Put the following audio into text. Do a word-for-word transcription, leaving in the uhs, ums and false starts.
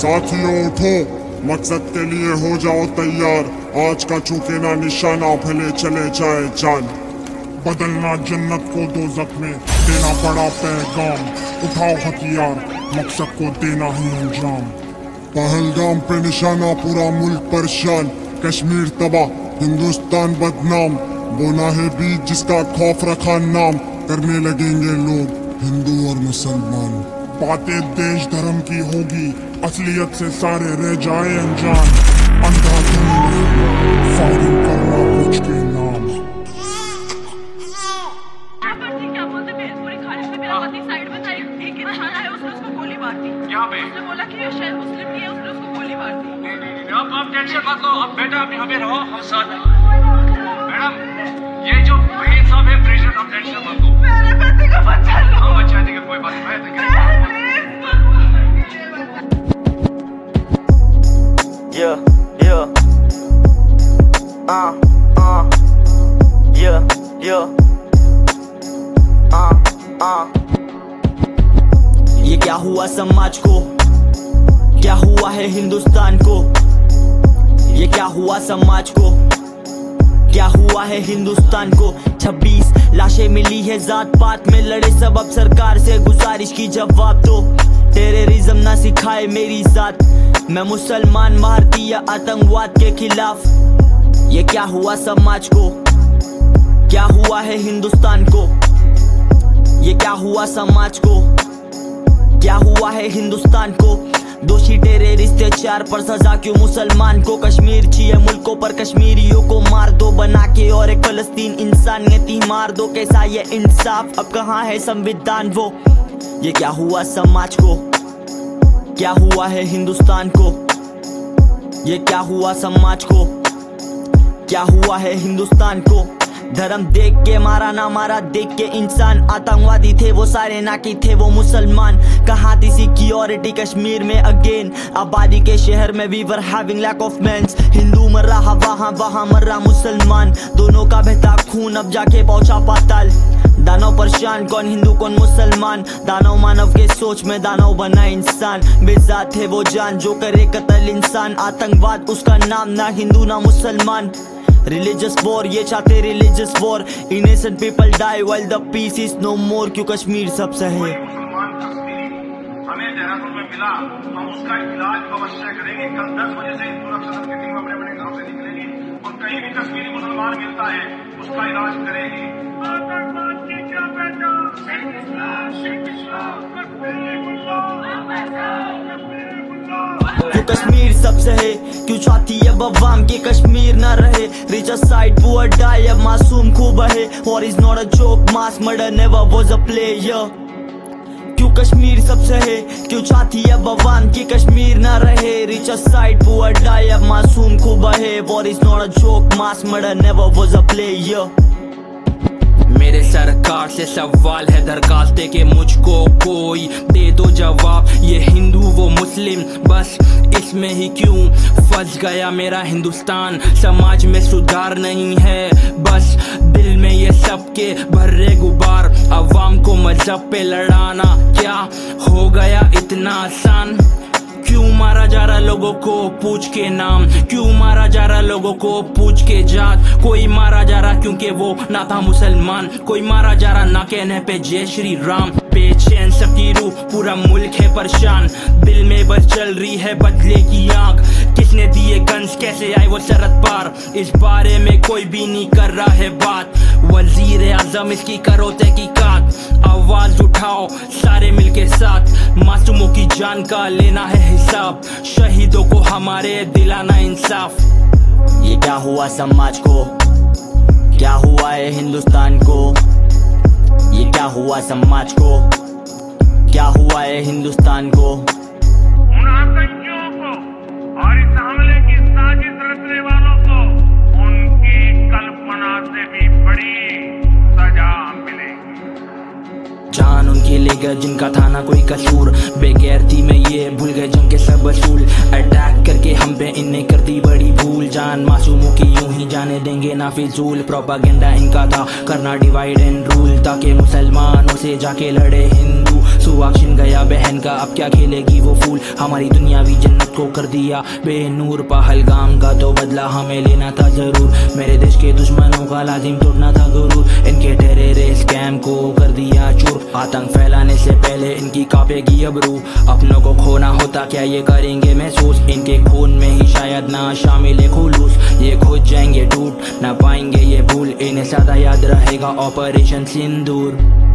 साथियों उठो, मकसद के लिए हो जाओ तैयार। आज का चूके ना निशाना, भले चले जाए जान। बदलना जन्नत को दोज़ख में, देना पड़ा पैगाम। उठाओ हथियार, मकसद को देना ही अंजाम। पहलगाम पे निशाना, पूरा मुल्क परेशान। कश्मीर तबाह, हिंदुस्तान बदनाम। बोना है बीज जिसका खौफ रखा नाम। करने लगेंगे लोग हिंदू और मुसलमान। बातें देश धर्म की होगी, असलियत से सारे रह जाए अनजान। अंधाधुन फायरिंग करना कुछ के नाम। क्या बोलते भेलपुरी खाने से मेरा पति साइड में था, एक इंसान आया, उसने उसको गोली मार दी। यहाँ पे उसने बोला कि ये शायद मुस्लिम नहीं है, उसने उसको गोली मार दी। नहीं नहीं नहीं, अब आप टेंशन मत लो। अब बेटा अभी हमें रहो, हम साथ हैं। मैडम, ये जो वकील साहब है प्रेसिडेंट, आप टेंशन मत लो। मेरे पति को बचा लो। हम बचा देंगे, कोई बात नहीं। Yeah, yeah, uh, uh, yeah, yeah, uh, uh. ये क्या हुआ समाज को, क्या हुआ है हिंदुस्तान को। ये क्या हुआ समाज को, क्या हुआ है हिंदुस्तान को। छब्बीस लाशें मिली है जात पात में, लड़े सब अब सरकार से गुजारिश की जवाब दो। टेररिज्म ना सिखाए मेरी जात, मैं मुसलमान भारतीय आतंकवाद के खिलाफ। ये क्या हुआ समाज को, क्या हुआ है हिंदुस्तान को। ये क्या हुआ समाज को, क्या हुआ है हिंदुस्तान को। दोषी टेररिस्ट चार पर सजा क्यों मुसलमान को। कश्मीर चाहिए मुल्कों पर कश्मीरियों को मार दो बना के, और एक फलस्तीन इंसानियती मार दो। कैसा ये इंसाफ, अब कहाँ है संविधान वो। ये क्या हुआ समाज को, क्या हुआ है हिंदुस्तान को। ये क्या हुआ समाज को, क्या हुआ है हिंदुस्तान को। धर्म देख के मारा ना मारा देख के इंसान। आतंकवादी थे वो सारे ना कि थे वो मुसलमान। कहाँ थी सिक्योरिटी कश्मीर में अगेन। आबादी के शहर में we were having lack of mens. Hindu मर रहा वहाँ, वहाँ मर रहा मुसलमान। दोनों का बहता खून अब जाके पहुंचा पाताल। दानव परेशान, कौन हिंदू कौन मुसलमान। दानव मानव के सोच में दानव बना इंसान। बेजात है वो जान जो करे कत्ल इंसान। आतंकवाद उसका नाम, ना हिंदू ना मुसलमान। रिलीजियस वॉर, ये चाहते religious war. Innocent people die while the peace is no more. क्यों कश्मीर सब सहे। मुसलमान कश्मीरी हमें देहरादून में मिला, हम उसका इलाज अवश्य करेंगे। कल दस बजे से हिंदू रक्षा दल की टीम अपने अपने घरों से निकलेगी और कहीं भी कश्मीरी मुसलमान मिलता है उसका इलाज करेगी। आतंकवाद की क्या पहचान, सिर्फ इस्लाम, सिर्फ इस्लाम, क्यों कश्मीर सबसे है, क्यों चाहती है अवाम के कश्मीर न रहे। रिचर साइड पुअर डाई, अब मासूम खूब है। और is not a joke, mass murder never was a player. क्यों कश्मीर सबसे है, क्यों चाहती है अवाम की कश्मीर न रहे। रिचर साइड पुअर डाई, अब मासूम खूब है। और is not a joke, mass murder never was a player. मेरे सरकार से सवाल है दरखास्त है कि मुझको कोई दे दो जवाब। ये हिंदू वो मुस्लिम, बस इसमें ही क्यों फंस गया मेरा हिंदुस्तान। समाज में सुधार नहीं है, बस दिल में ये सबके भर्रे गुबार। अवाम को मजहब पे लड़ाना क्या हो गया इतना आसान। क्यों मारा जा रहा लोगों को पूछ के नाम, क्यों मारा जा रहा लोगों को पूछ के जात। कोई मारा जा रहा क्योंकि वो ना था मुसलमान, कोई मारा जा रहा ना कहने पे जय श्री राम। बेचैन सबकी रूह, पूरा मुल्क है परेशान। दिल में बस चल रही है बदले की आंख। किसने दिए गन्स, कैसे आए वो सरहद पार। इस बारे में कोई भी नहीं कर रहा है बात। वजीर आजम इसकी करो तहकीकात। आवाज उठाओ सारे मिलके साथ। मासूमों की जान का लेना है हिसाब। शहीदों को हमारे दिलाना इंसाफ। ये क्या हुआ समाज को, क्या हुआ है हिंदुस्तान को। ये क्या हुआ समाज को, क्या हुआ है हिंदुस्तान को। उन आतंकियों को और इस हमले की साजिश रचने वालों को उनकी कल्पना से भी बड़ी सजा मिलेगी। जान उनकी ले गए जिनका था ना कोई कसूर। बेगैरती में ये भूल गए जंग के सब असूल। अटैक करके हम पे इन्हें कर दी बड़ी भूल। जान मासूमों की यूं ही जाने देंगे ना फिजूल। प्रोपागेंडा इनका था करना डिवाइड एंड रूल, ताकि मुसलमानों से जाके लड़े हिंदू। सुहाग छिन गया बहन का, अब क्या खेलेगी वो फूल, हमारी दुनियावी जन्नत को कर दिया बेनूर। पहलगाम का तो बदला हमें लेना था जरूर, मेरे देश के दुश्मनों का लाजिम तोड़ना था गुरूर, इनके टेररिस्ट स्कैम को कर दिया चूर। आतंक फैलाने से पहले इनकी कांपेगी अब रूह, अपनों को खोना होता क्या ये करेंगे महसूस, इनके खून में ही शायद ना शामिल है खुलूस, ये खुद जाएंगे टूट ना पाएंगे ये भूल, इन्हें सदा याद रहेगा ऑपरेशन सिंदूर।